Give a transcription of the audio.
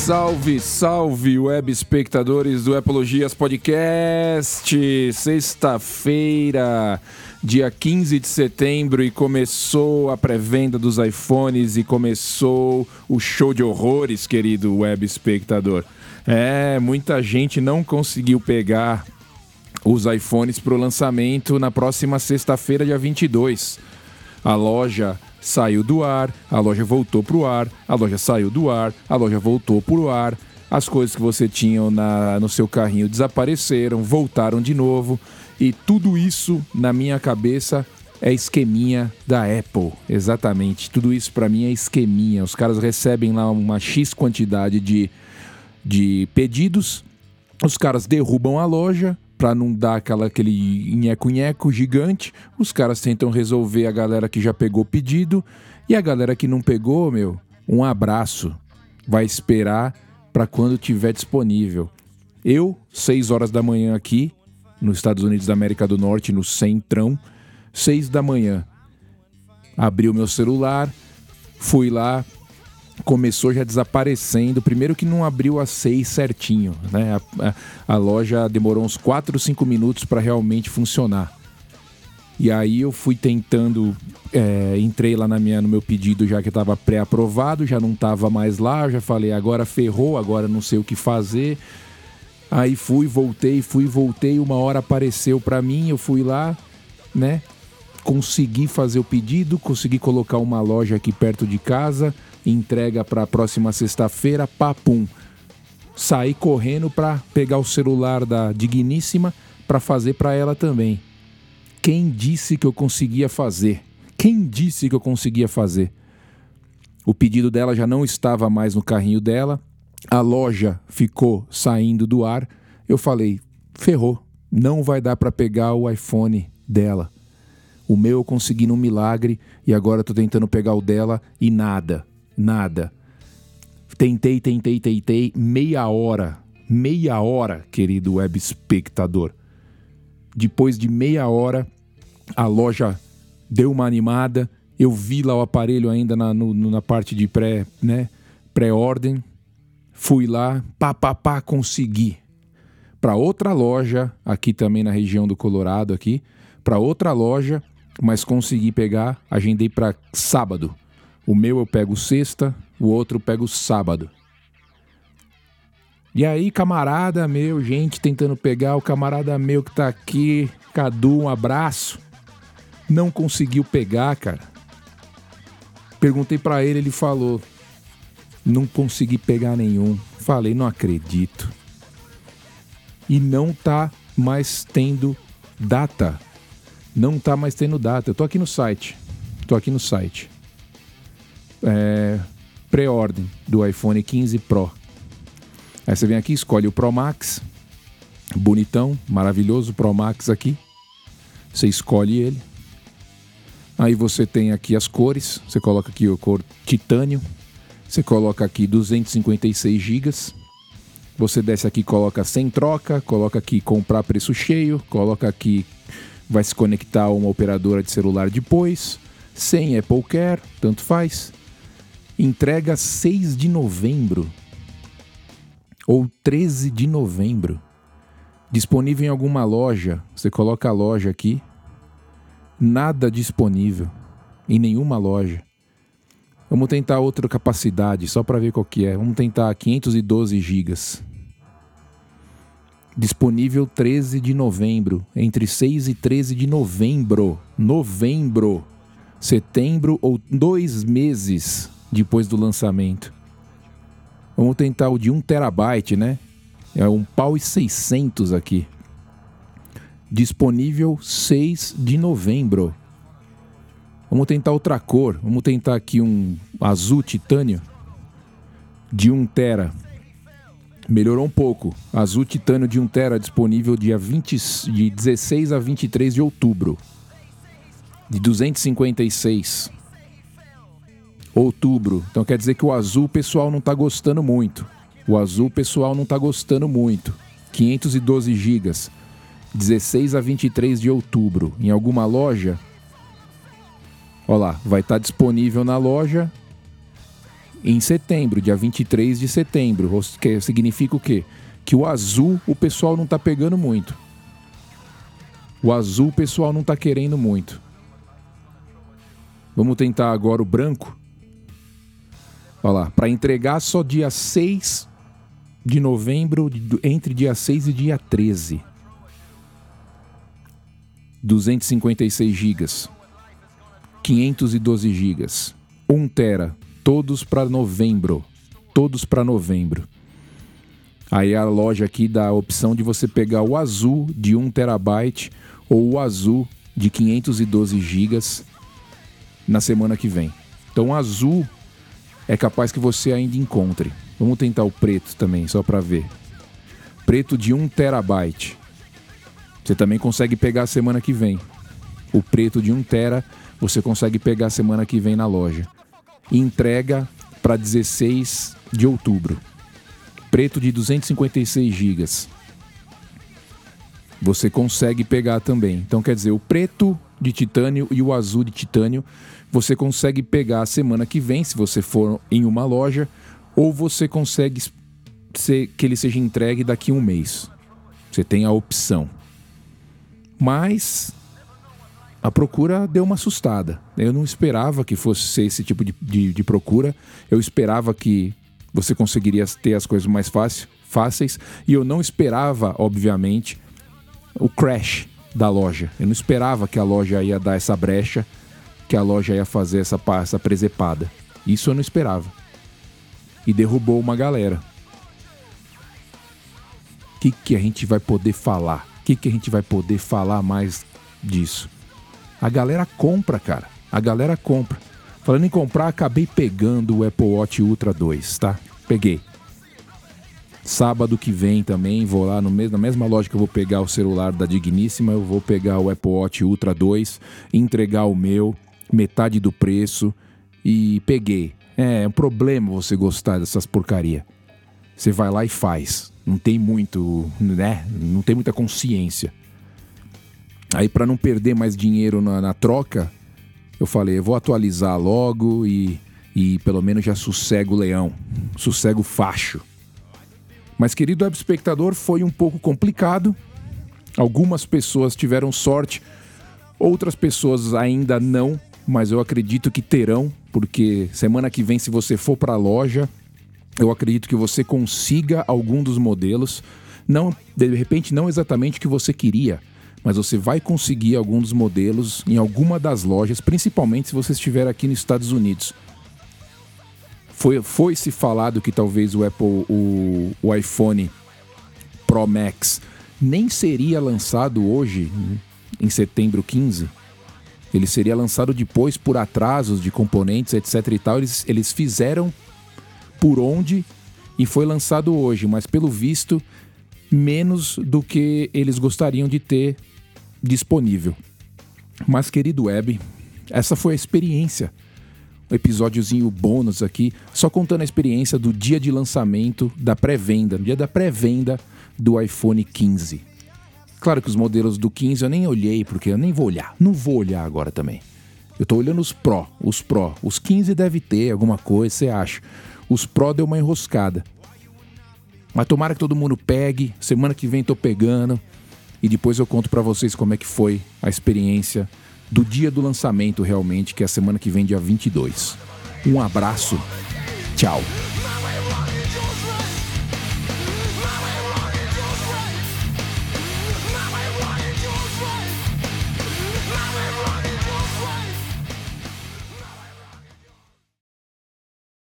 Salve, salve, web espectadores do Apologias Podcast. Sexta-feira, dia 15 de setembro, e começou a pré-venda dos iPhones e começou o show de horrores, querido web espectador. Muita gente não conseguiu pegar os iPhones para o lançamento na próxima sexta-feira, dia 22. A loja saiu do ar, a loja voltou pro ar, a loja saiu do ar, a loja voltou pro ar. As coisas que você tinha no seu carrinho desapareceram, voltaram de novo. E tudo isso, na minha cabeça, é esqueminha da Apple. Exatamente, tudo isso para mim é esqueminha. Os caras recebem lá uma X quantidade de pedidos, os caras derrubam a loja para não dar aquele nheco-nheco gigante. Os caras tentam resolver a galera que já pegou o pedido, e a galera que não pegou, um abraço. Vai esperar para quando tiver disponível. Eu, 6 horas da manhã aqui, nos Estados Unidos da América do Norte, no centrão, 6 da manhã. Abri o meu celular, fui lá, começou já desaparecendo. Primeiro que não abriu às 6 certinho, né? A loja demorou uns 4, 5 minutos para realmente funcionar. E aí eu fui tentando, entrei lá no meu pedido já que estava pré-aprovado, já não estava mais lá, já falei, agora ferrou, agora não sei o que fazer. Aí fui, voltei, uma hora apareceu para mim, eu fui lá, né? Consegui fazer o pedido, consegui colocar uma loja aqui perto de casa, entrega para a próxima sexta-feira, papum. Saí correndo para pegar o celular da digníssima para fazer para ela também. Quem disse que eu conseguia fazer? Quem disse que eu conseguia fazer? O pedido dela já não estava mais no carrinho dela, a loja ficou saindo do ar. Eu falei, ferrou, não vai dar para pegar o iPhone dela. O meu eu consegui num milagre e agora estou tentando pegar o dela e nada. Tentei, meia hora, querido web espectador. Depois de meia hora, a loja deu uma animada, eu vi lá o aparelho ainda na parte de pré-ordem, fui lá, consegui. Para outra loja, aqui também na região do Colorado, aqui, para outra loja, mas consegui pegar, agendei para sábado. O meu eu pego sexta, o outro eu pego sábado. E aí, camarada meu, gente tentando pegar, o camarada meu que tá aqui, Cadu, um abraço, não conseguiu pegar, cara. Perguntei pra ele, ele falou, não consegui pegar nenhum. Falei, não acredito. E não tá mais tendo data. Não tá mais tendo data. Eu tô aqui no site. Pré-ordem do iPhone 15 Pro. Aí você vem aqui, escolhe o Pro Max. Bonitão, maravilhoso Pro Max aqui. Você escolhe ele. Aí você tem aqui as cores. Você coloca aqui a cor titânio. Você coloca aqui 256 GB. Você desce aqui, coloca sem troca. Coloca aqui comprar preço cheio. Coloca aqui, vai se conectar a uma operadora de celular depois. Sem Apple Care, tanto faz. Entrega 6 de novembro. Ou 13 de novembro. Disponível em alguma loja. Você coloca a loja aqui. Nada disponível. Em nenhuma loja. Vamos tentar outra capacidade, só para ver qual que é. Vamos tentar 512 GB. Disponível 13 de novembro. Entre 6 e 13 de novembro. Setembro ou 2 meses depois do lançamento. Vamos tentar o de 1 terabyte, né? É um pau e 600 aqui. Disponível 6 de novembro. Vamos tentar outra cor. Vamos tentar aqui um azul titânio de 1 tera. Melhorou um pouco. Azul titânio de 1 tera disponível de 16 a 23 de outubro. De 256. Outubro. Então quer dizer que o azul o pessoal não está gostando muito. 512 GB. 16 a 23 de outubro. Em alguma loja. Olha lá, vai estar disponível na loja em setembro, dia 23 de setembro. Que significa o quê? Que o azul o pessoal não tá pegando muito. O azul o pessoal não tá querendo muito. Vamos tentar agora o branco. Olha lá, para entregar só dia 6 de novembro, entre dia 6 e dia 13. 256 gigas. 512 gigas. 1 tera. Todos para novembro. Todos para novembro. Aí a loja aqui dá a opção de você pegar o azul de 1 terabyte ou o azul de 512 gigas na semana que vem. Então o azul é capaz que você ainda encontre. Vamos tentar o preto também, só para ver. Preto de 1 terabyte. Você também consegue pegar a semana que vem. O preto de 1 tera você consegue pegar a semana que vem na loja. Entrega para 16 de outubro. Preto de 256 gigas. Você consegue pegar também. Então quer dizer, o preto de titânio e o azul de titânio você consegue pegar a semana que vem, se você for em uma loja, ou você consegue que ele seja entregue daqui a um mês. Você tem a opção. Mas a procura deu uma assustada. Eu não esperava que fosse ser esse tipo de procura. Eu esperava que você conseguiria ter as coisas mais fáceis. E eu não esperava, obviamente, o crash da loja. Eu não esperava que a loja ia dar essa brecha, que a loja ia fazer essa presepada. Isso eu não esperava. E derrubou uma galera. O que a gente vai poder falar? O que a gente vai poder falar mais disso? A galera compra, cara. A galera compra. Falando em comprar, acabei pegando o Apple Watch Ultra 2, tá? Peguei. Sábado que vem também, vou lá na mesma loja que eu vou pegar o celular da Digníssima, eu vou pegar o Apple Watch Ultra 2, entregar o meu, metade do preço, e peguei. É um problema você gostar dessas porcaria. Você vai lá e faz. Não tem muito, né? Não tem muita consciência. Aí, para não perder mais dinheiro na troca, eu falei, eu vou atualizar logo e pelo menos já sossego o leão, sossego o facho. Mas, querido web espectador, foi um pouco complicado. Algumas pessoas tiveram sorte, outras pessoas ainda não, mas eu acredito que terão, porque semana que vem, se você for para a loja, eu acredito que você consiga algum dos modelos. Não, de repente, não exatamente o que você queria, mas você vai conseguir algum dos modelos em alguma das lojas, principalmente se você estiver aqui nos Estados Unidos. Foi-se falado que talvez o iPhone Pro Max nem seria lançado hoje, em setembro 15. Ele seria lançado depois por atrasos de componentes, etc e tal. Eles fizeram por onde e foi lançado hoje, mas pelo visto, menos do que eles gostariam de ter disponível. Mas, querido web, essa foi a experiência. Um episódiozinho bônus aqui, só contando a experiência do dia de lançamento da pré-venda, no dia da pré-venda do iPhone 15. Claro que os modelos do 15 eu nem olhei, porque eu nem vou olhar, não vou olhar agora também. Eu tô olhando os Pro. Os 15 deve ter alguma coisa, você acha. Os Pro deu uma enroscada. Mas tomara que todo mundo pegue, semana que vem tô pegando, e depois eu conto pra vocês como é que foi a experiência do dia do lançamento realmente, que é a semana que vem, dia 22. Um abraço, tchau.